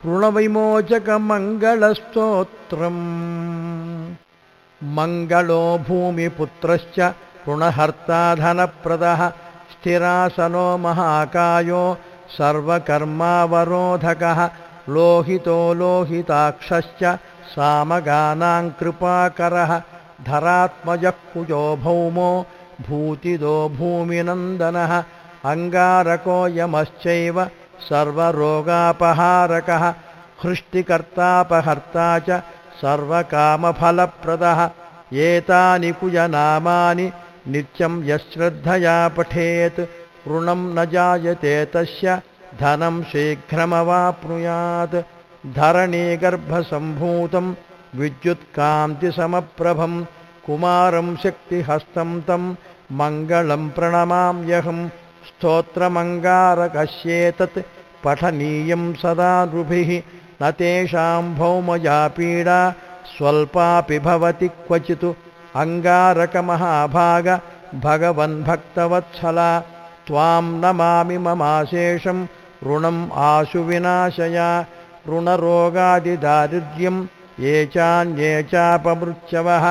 ऋणविमोचकमङ्गलस्तोत्रम् मङ्गलो भूमिपुत्रश्च ऋणहर्ता धनप्रदः स्थिरासनो महाकायो सर्वकर्मावरोधकः लोहितो लोहिताक्षश्च सामगानां कृपाकरः धरात्मजः कुजो भौमो भूतिदो भूमिनन्दनः अङ्गारको यमश्चैव सर्वरोगापहारकः हृष्टिकर्तापहर्ता च सर्वकामफलप्रदः एतानि कुजनामानि नित्यं यश्रद्धया पठेत् ऋणं न जायते तस्य धनं शीघ्रमवाप्नुयात् धरणीगर्भसम्भूतं विद्युत्कान्तिसमप्रभं कुमारं शक्तिहस्तं तं मङ्गलं प्रणमाम्यहं स्तोत्रमङ्गारकस्येतत् पठनीयं सदा नृभिः न तेषां भौमया पीडा स्वल्पापि भवति क्वचित् अङ्गारकमहाभाग भगवन्भक्तवत्सला त्वां नमामि ममाशेषं ऋणम् आशु विनाशया ऋणरोगादिदारिद्र्यं ये चान्ये चापमृत्यवः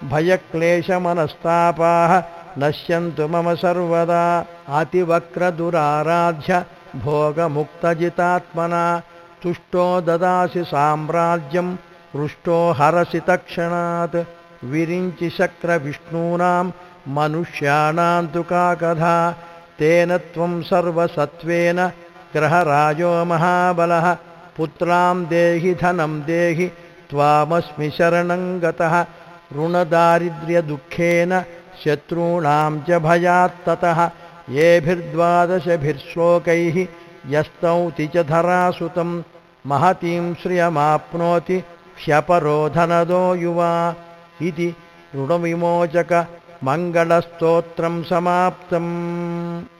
भयक्लेशमनस्तापाः नश्यन्तु मम सर्वदा अतिवक्रदुराराध्य भोगमुक्तजितात्मना तुष्टो ददासि साम्राज्यं हृष्टो हरसि तत्क्षणात् विरिञ्चि शक्रविष्णूनां मनुष्याणां तु का कथा तेन त्वं सर्वसत्त्वेन ग्रहराजो महाबलः पुत्रां देहि धनं देहि त्वामस्मि शरणं गतः ऋणदारिद्र्यदुःखेन शत्रूणां च भयात्ततः येभिर्द्वादशभिर्श्लोकैः यस्तौति च धरासुतं महतीं श्रियमाप्नोति ह्यपरो धनदो युवा इति ऋणविमोचकमङ्गलस्तोत्रं समाप्तम्।